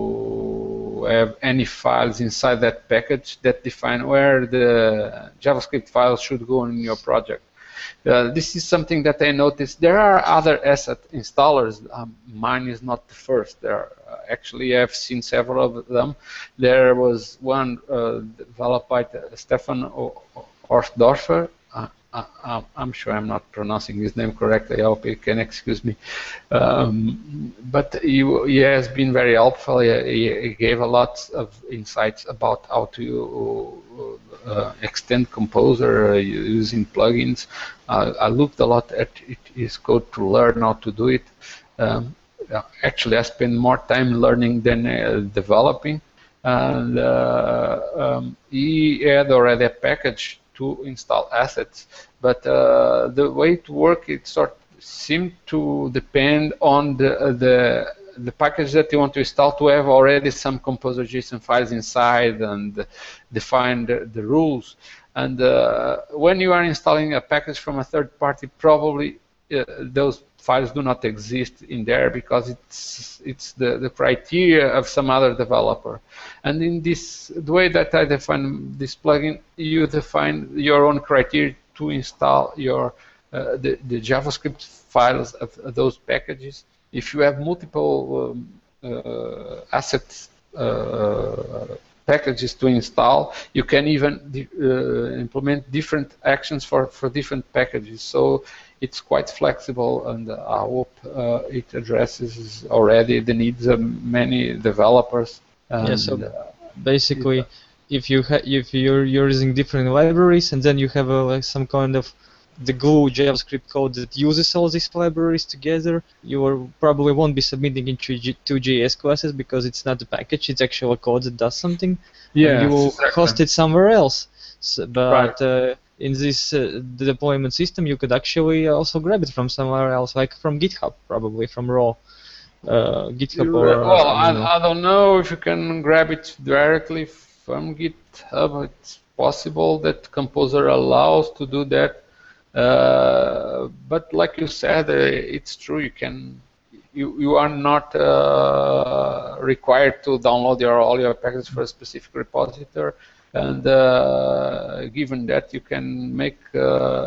to have any files inside that package that define where the JavaScript files should go in your project. Uh, this is something that I noticed. There are other asset installers. Um, mine is not the first. There uh, actually I've seen several of them. There was one uh, developed by Stefan Orfdorfer. Uh, I, I'm sure I'm not pronouncing his name correctly. I hope you can excuse me. Um, but he, he has been very helpful. He, he gave a lot of insights about how to uh, extend Composer uh, using plugins. Uh, I looked a lot at it, his code to learn how to do it. Um, actually, I spent more time learning than uh, developing. And uh, um, he had already a package to install assets, but uh, the way to work it sort of seemed to depend on the uh, the the package that you want to install to have already some Composer JSON files inside and define the, the rules. And uh, when you are installing a package from a third party, probably uh, those files do not exist in there because it's it's the, the criteria of some other developer. And in this the way that I define this plugin, you define your own criteria to install your uh, the, the JavaScript files of, of those packages. If you have multiple um, uh, assets uh, packages to install, you can even uh, implement different actions for, for different packages. So it's quite flexible, and I hope uh, it addresses already the needs of many developers. And, yeah, so uh, basically, if you ha if you're, you're using different libraries, and then you have a, like some kind of the glue JavaScript code that uses all these libraries together, you will probably won't be submitting into two J S classes because it's not a package, it's actually a code that does something. Yeah, you will exactly. host it somewhere else. So, but Right. uh, in this uh, the deployment system, you could actually also grab it from somewhere else, like from GitHub, probably from raw uh, GitHub. You, Or well, I I, don't know. I don't know if you can grab it directly from GitHub. It's possible that Composer allows to do that. Uh, but like you said, uh, it's true. You can, you you are not uh, required to download your all your packages for a specific repository, and uh, given that, you can make uh,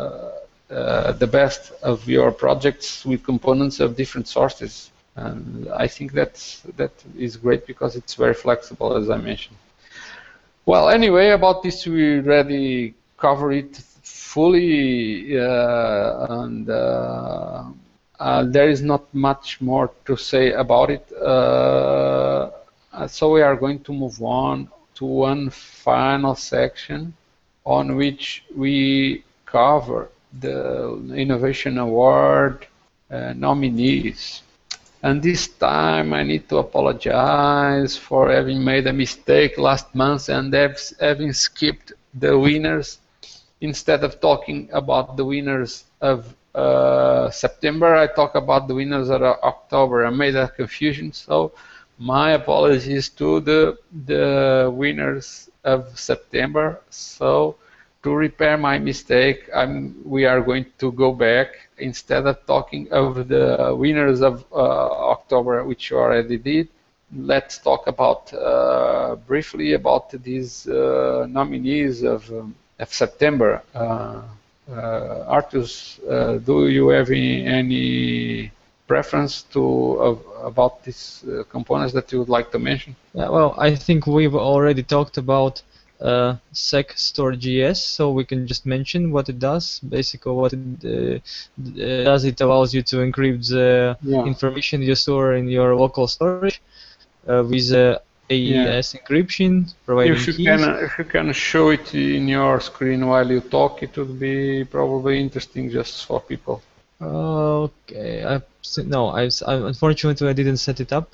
uh, the best of your projects with components of different sources. And I think that's that is great because it's very flexible, as I mentioned. Well, anyway, about this we already covered it fully, uh, and uh, uh, there is not much more to say about it. Uh, so we are going to move on to one final section on which we cover the Innovation Award uh, nominees. And this time I need to apologize for having made a mistake last month and having skipped the winners. Instead of talking about the winners of uh, September, I talk about the winners of October. I made a confusion, so my apologies to the the winners of September. So to repair my mistake, I'm, we are going to go back. Instead of talking of the winners of uh, October, which you already did, let's talk about uh, briefly about these uh, nominees of. Um, Of September. Uh, uh, Artus, uh, do you have any, any preference to uh, about these uh, components that you would like to mention? Yeah, well, I think we've already talked about uh, SecStor.js, so we can just mention what it does. Basically, what it uh, does, it allows you to encrypt the Yeah. information you store in your local storage uh, with uh, A E S yeah. encryption, providing if you keys. can, if you can show it in your screen while you talk, it would be probably interesting just for people. Okay, I no, I, I unfortunately I didn't set it up.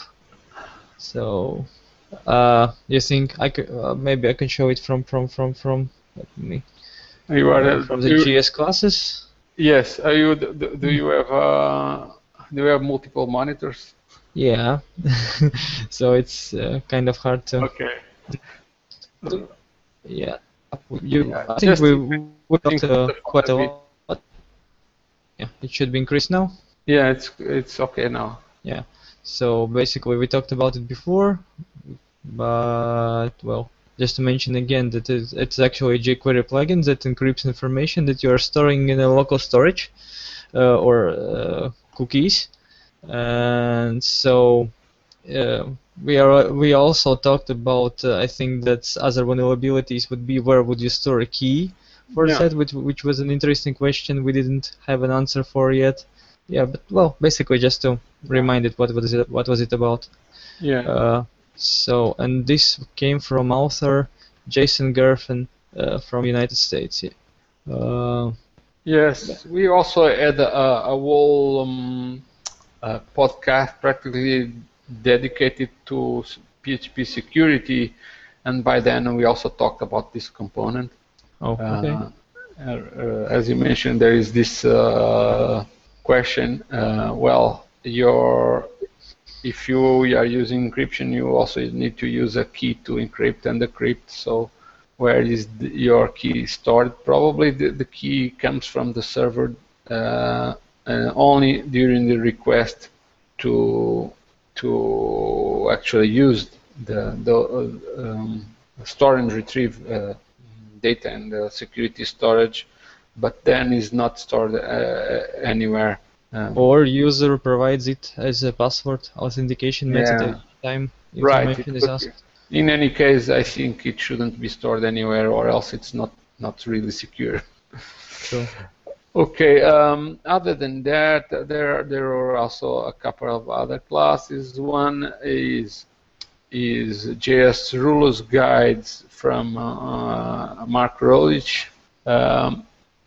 So, uh, you think I could uh, maybe I can show it from from from from let me you are uh, from the you, J S classes? Yes. Are you do, do you have uh, do you have multiple monitors? Yeah, so it's uh, kind of hard to. Okay. Yeah, you. Yeah, I think we we talked uh, think quite a lot. Yeah, it should be increased now. Yeah, it's it's okay now. Yeah, so basically we talked about it before, but well, just to mention again that it's, it's actually a jQuery plugin that encrypts information that you are storing in a local storage uh, or uh, cookies. And so uh, we are we also talked about uh, I think that other vulnerabilities would be where would you store a key for Yeah. that, which which was an interesting question we didn't have an answer for yet. Yeah, but well, basically just to remind it what was it what was it about. Yeah. Uh, so and this came from author Jason Gerfen uh, from United States. Yeah. Uh, Yes, we also had a, a whole um, uh, podcast practically dedicated to P H P security, and by then we also talked about this component. oh, okay. Uh, uh, as you mentioned, there is this uh, question. Uh, well, your if you are using encryption, you also need to use a key to encrypt and decrypt. So, where is the, your key stored? Probably the, the key comes from the server, uh, uh, only during the request to to actually use the, the uh, um, store and retrieve uh, data in the security storage, but then is not stored uh, anywhere. Um, or user provides it as a password authentication method Yeah. every time right. information It is could asked. be. In any case, I think it shouldn't be stored anywhere, or else it's not not really secure. True. Okay. Um, other than that, there there are also a couple of other classes. One is is J S Rules Guides from uh, Mark Rolich, um,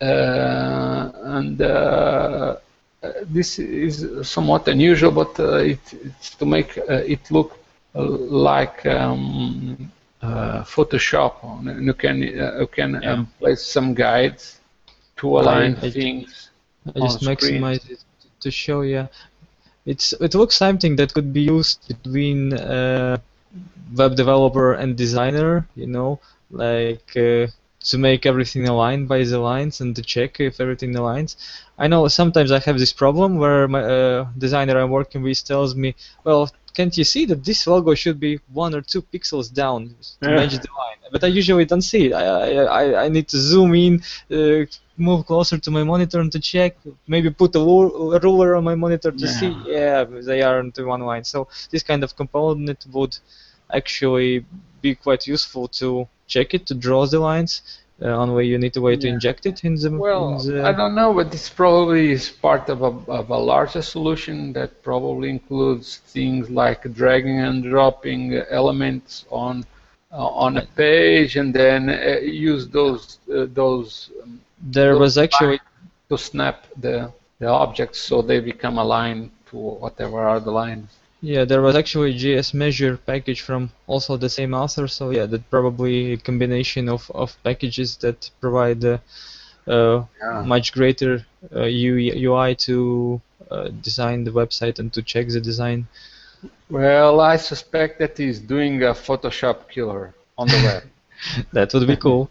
uh, and uh, this is somewhat unusual, but uh, it, it's to make uh, it look like um, uh, Photoshop. You can uh, you can Yeah. um, place some guides to align I, I, things I just on screen. maximize it to show you. It's it looks something that could be used between uh, web developer and designer, you know, like uh, to make everything align by the lines and to check if everything aligns. I know sometimes I have this problem where my uh, designer I'm working with tells me, well, can't you see that this logo should be one or two pixels down to Yeah. match the line? But I usually don't see it. I I, I need to zoom in, uh, move closer to my monitor and to check, maybe put a ruler on my monitor to Yeah. see, yeah, they aren't in one line. So this kind of component would actually be quite useful to check it, to draw the lines uh, on where you need a way to Yeah. inject it in the. Well, in the I don't know, but this probably is part of a, of a larger solution that probably includes things like dragging and dropping elements on uh, on a page, and then uh, use those uh, those um, there those was actually lines to snap the the objects so they become aligned to whatever are the lines. yeah, there was actually a J S measure package from also the same author. So yeah, that probably a combination of, of packages that provide uh, uh, Yeah. much greater uh, U I to uh, design the website and to check the design. Well, I suspect that he's doing a Photoshop killer on the web. That would be cool.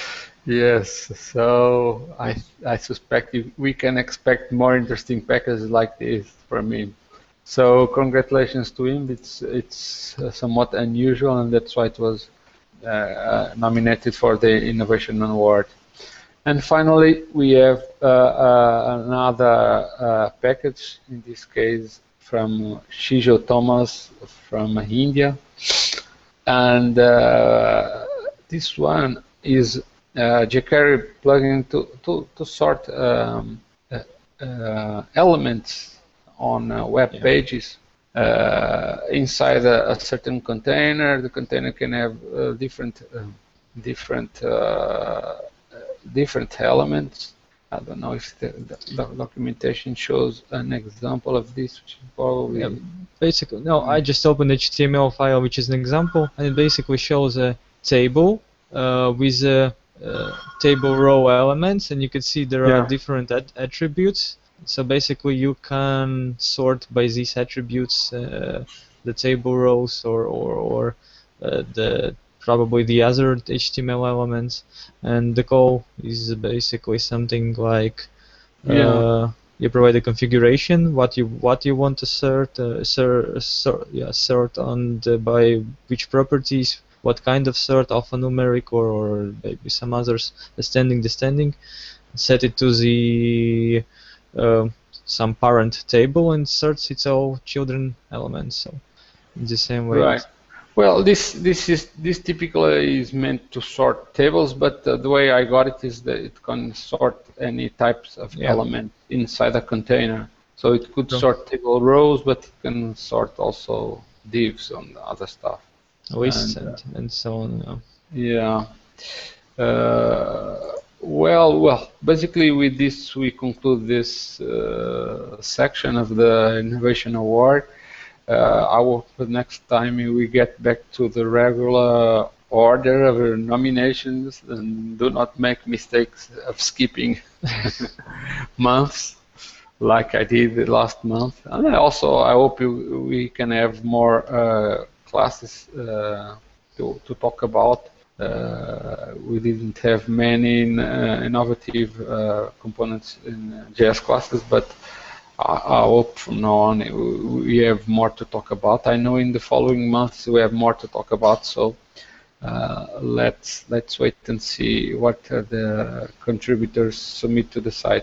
Yes, so I I suspect you, we can expect more interesting packages like this from him. So congratulations to him. It's it's uh, somewhat unusual, and that's why it was uh, uh, nominated for the Innovation Award. And finally, we have uh, uh, another uh, package, in this case from Shijo Thomas from India, and uh, this one is uh, jQuery plugin to, to, to sort um, uh, uh, elements on uh, web Yeah. pages uh, inside a, a certain container. The container can have uh, different uh, different uh, different elements. I don't know if the, the, the documentation shows an example of this, which is probably Yeah, basically, no, I just opened H T M L file, which is an example, and it basically shows a table uh, with a uh, table row elements, and you can see there Yeah. are different at attributes. So basically, you can sort by these attributes uh, the table rows or or, or uh, the probably the other H T M L elements, and the call is basically something like uh, Yeah. you provide a configuration what you what you want to sort uh, sort, sort yeah sort on the, by which properties, what kind of sort, alphanumeric or, or maybe some others, ascending descending, set it to the uh, some parent table and sorts its all children elements. So in the same way. Right. Well, this this is this typically is meant to sort tables, but uh, the way I got it is that it can sort any types of Yeah. element inside a container. So it could True. sort table rows, but it can sort also divs and other stuff. Lists And, and, and so on. Yeah. Yeah. Uh, well, well. Basically, with this, we conclude this uh, section of the Innovation Award. Uh, I hope the next time we get back to the regular order of nominations and do not make mistakes of skipping months like I did the last month. And also, I hope you, we can have more uh, classes uh, to, to talk about. uh, we didn't have many uh, innovative uh, components in J S classes, but I, I hope from now on we have more to talk about. I know in the following months we have more to talk about, so uh, let's let's wait and see what uh, the contributors submit to the site.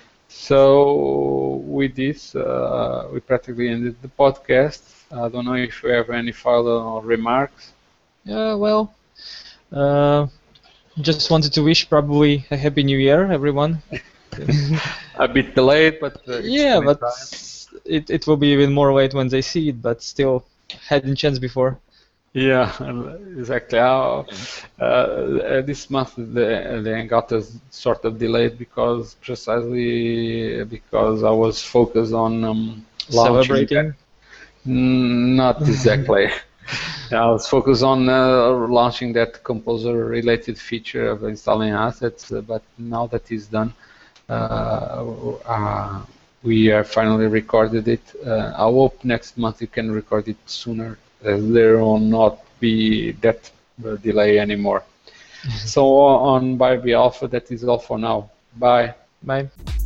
So with this, uh, we practically ended the podcast. I don't know if you have any final remarks. Yeah, well, uh, just wanted to wish probably a happy new year, everyone. A bit delayed, but uh, yeah, but it it will be even more late when they see it, but still hadn't chance before. Yeah, exactly. Uh, uh, this month the the Hangout is sort of delayed because precisely because I was focused on um, celebrating. Not exactly. I was focused on uh, launching that composer-related feature of installing assets, uh, but now that is done, uh, uh, we have finally recorded it. Uh, I hope next month you can record it sooner, as there will not be that uh, delay anymore. So on Barbie Alpha, that is all for now. Bye. Bye.